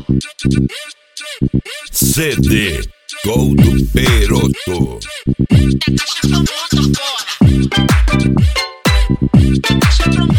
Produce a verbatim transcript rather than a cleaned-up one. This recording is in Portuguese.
C D Todo Peroto. Caixa com moto fora. Caixa com